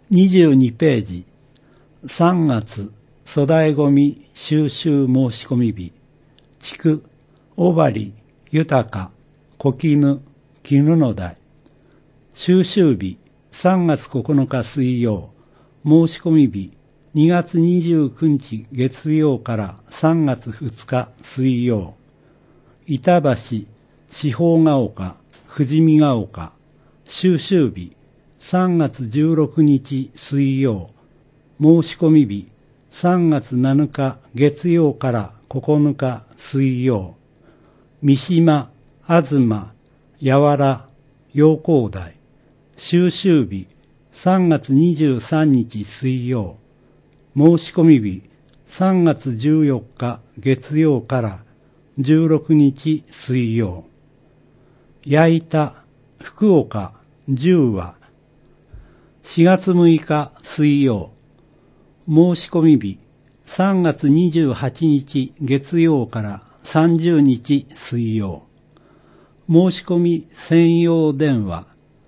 22ページ、3月粗大ごみ収集申し込み日、地尾張、豊、小絹、絹の台。収集日、3月9日水曜。申し込み日、2月29日月曜から3月2日水曜。板橋、四方ヶ丘、富士見ヶ丘。収集日、3月16日水曜。申し込み日、3月7日月曜から9日水曜。三島、東、八原、陽光台。収集日、3月23日水曜。申し込み日、3月14日月曜から16日水曜。矢板、福岡、10話。4月6日水曜。申し込み日、3月28日月曜から30日水曜。申し込み専用電話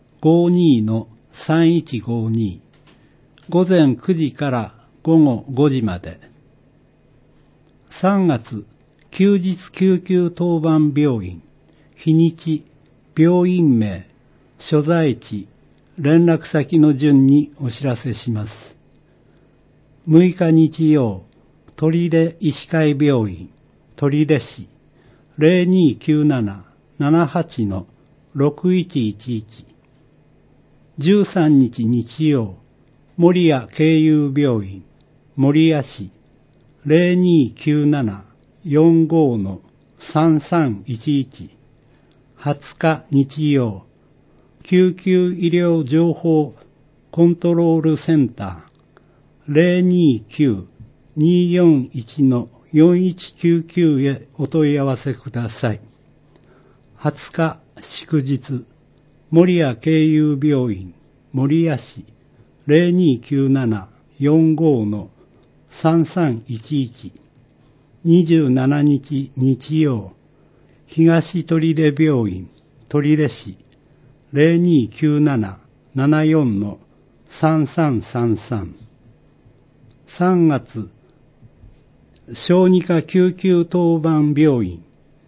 52-3152。午前9時から午後5時まで。3月、休日救急当番病院。日にち、病院名、所在地、連絡先の順にお知らせします。6日日曜、取手医師会病院、取手市、0297-78-6111。13日日曜、守谷慶友病院、守谷市、0297-45-3311。20日日曜、救急医療情報コントロールセンター、029-241-4199へお問い合わせください。20日祝日、守谷慶友病院、守谷市、0297-45-3311。27日日曜、東取手病院、取手市、0297-74-3333。3月、小児科救急当番病院。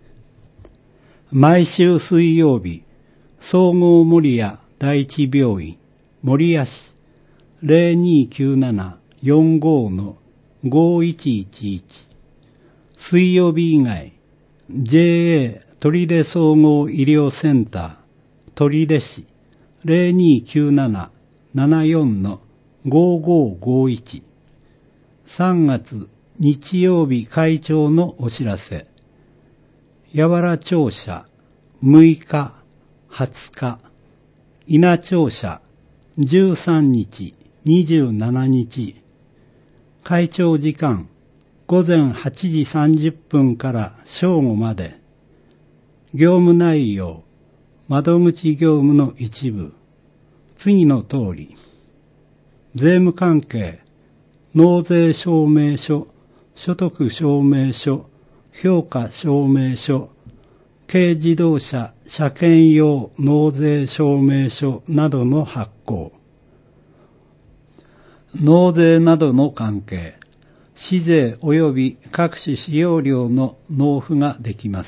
毎週水曜日、総合守谷第一病院、守谷市、0297-45-5111。水曜日以外、JA 取手総合医療センター、取手市、0297-74-5551。3月日曜日会長のお知らせ。八原庁舎6日、20日。稲庁舎13日、27日。会長時間午前8時30分から正午まで。業務内容、窓口業務の一部。次の通り。税務関係、納税証明書、所得証明書、評価証明書、軽自動車車検用納税証明書などの発行。納税などの関係、市税及び各種使用料の納付ができます。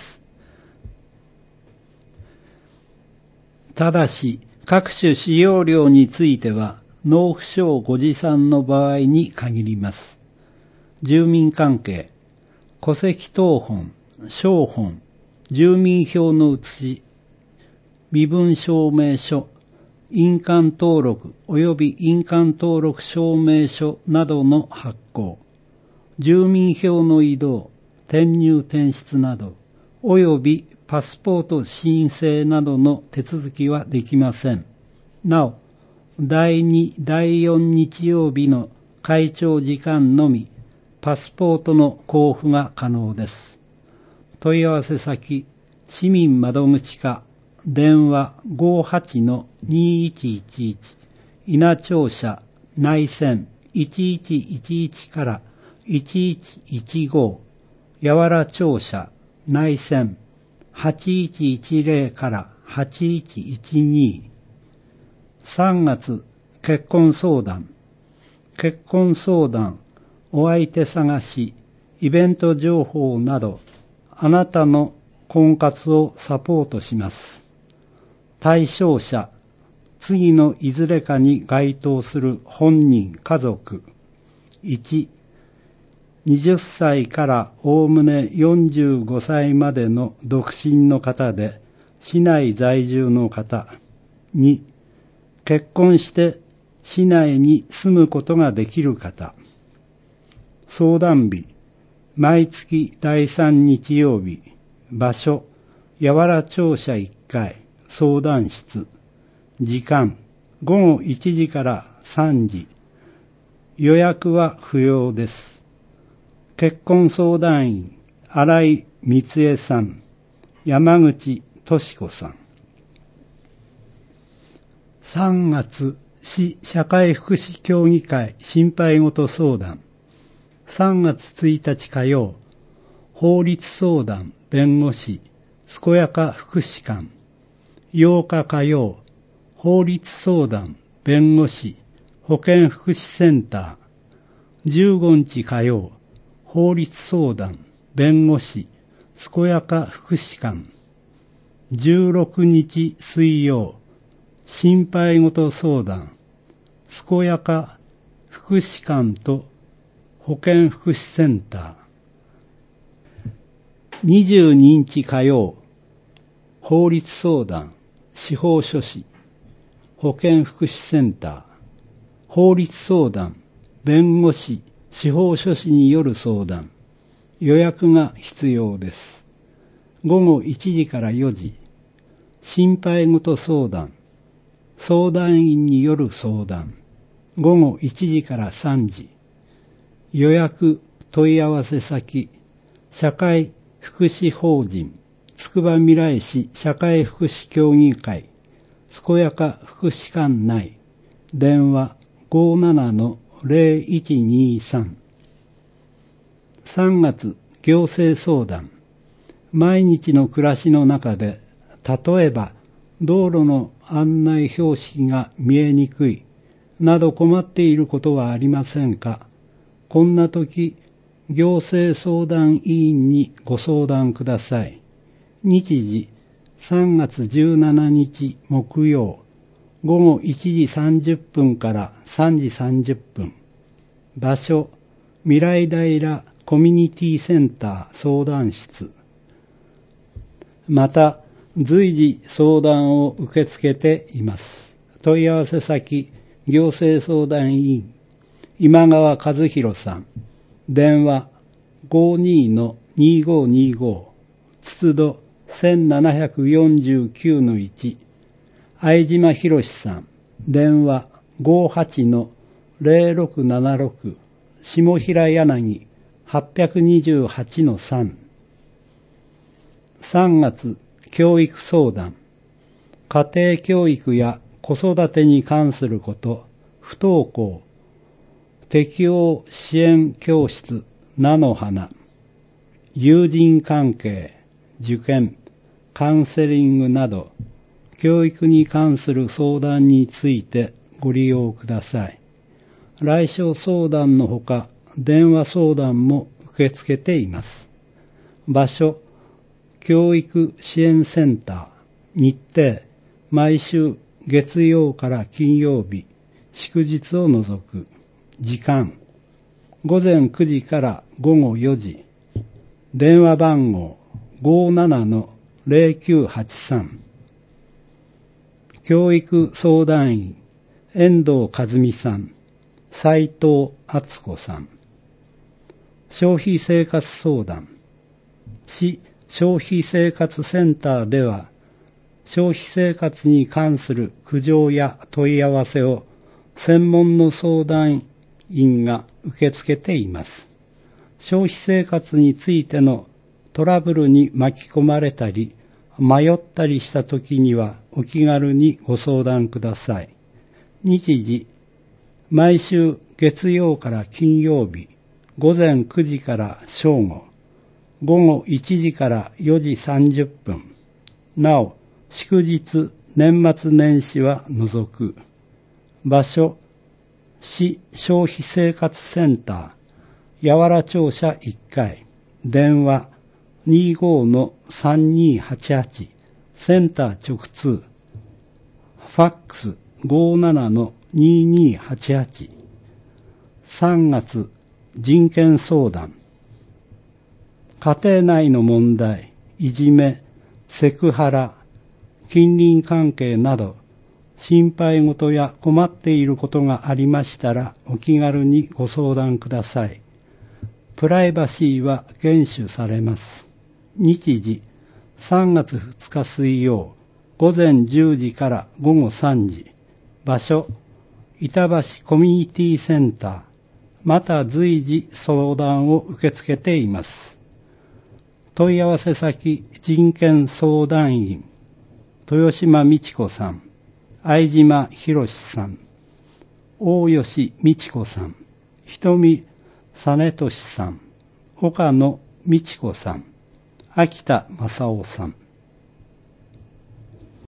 ただし、各種使用料については、納付書をご持参の場合に限ります。住民関係、戸籍謄本、照本、住民票の写し、身分証明書、印鑑登録及び印鑑登録証明書などの発行、住民票の移動、転入転出など、及びパスポート申請などの手続きはできません。なお、第2、第4日曜日の会長時間のみ、パスポートの交付が可能です。問い合わせ先、市民窓口課、電話 58-2111、稲庁舎、内線1111から1115、八原庁舎、内線8110から8112。3月、 結婚相談、お相手探し、イベント情報など、あなたの婚活をサポートします。対象者、次のいずれかに該当する本人、家族。1、20歳からおおむね45歳までの独身の方で、市内在住の方。2、結婚して市内に住むことができる方。相談日、毎月第3日曜日。場所、八原庁舎1階、相談室。時間、午後1時から3時。予約は不要です。結婚相談員、新井光恵さん、山口敏子さん。3月、市社会福祉協議会心配事相談。3月1日火曜、法律相談弁護士、健やか福祉館。8日火曜、法律相談弁護士、保健福祉センター。15日火曜、法律相談弁護士、健やか福祉館。16日水曜、心配事相談、健やか福祉館と保健福祉センター。22日火曜、法律相談、司法書士、保健福祉センター。法律相談、弁護士、司法書士による相談。予約が必要です。午後1時から4時。心配事相談、相談員による相談。午後1時から3時。予約、問い合わせ先、社会福祉法人、つくばみらい市社会福祉協議会、健やか福祉館内。電話 57-0123。3月、行政相談。毎日の暮らしの中で、例えば、道路の案内標識が見えにくい、など困っていることはありませんか？こんな時、行政相談委員にご相談ください。日時、3月17日木曜、午後1時30分から3時30分。場所、未来平コミュニティセンター相談室。また、随時相談を受け付けています。問い合わせ先、行政相談委員、今川和弘さん。電話 52-2525 筒戸1749-1。相島博さん。電話 58-0676 下平柳 828-3。3月、教育相談。家庭教育や子育てに関すること、不登校、適応支援教室、菜の花、友人関係、受験、カウンセリングなど、教育に関する相談についてご利用ください。来所相談のほか、電話相談も受け付けています。場所、教育支援センター。日程、毎週月曜から金曜日、祝日を除く。時間、午前9時から午後4時。電話番号 57-0983。教育相談員、遠藤和美さん、斉藤敦子さん。消費生活相談。市消費生活センターでは、消費生活に関する苦情や問い合わせを専門の相談員が受け付けています。消費生活についてのトラブルに巻き込まれたり、迷ったりしたときにはお気軽にご相談ください。日時、毎週月曜から金曜日、午前9時から正午、午後1時から4時30分。なお、祝日、年末年始は除く。 場所、市消費生活センター、八原庁舎1階、電話 25-3288、センター直通、ファックス 57-2288。3月、人権相談。家庭内の問題、いじめ、セクハラ、近隣関係など、心配事や困っていることがありましたらお気軽にご相談ください。プライバシーは厳守されます。日時、3月2日水曜、午前10時から午後3時。場所、板橋コミュニティセンター。また随時相談を受け付けています。問い合わせ先、人権相談員、豊島美智子さん、相島博さん、大吉美智子さん、瞳実俊さん、岡野美智子さん、秋田正夫さん。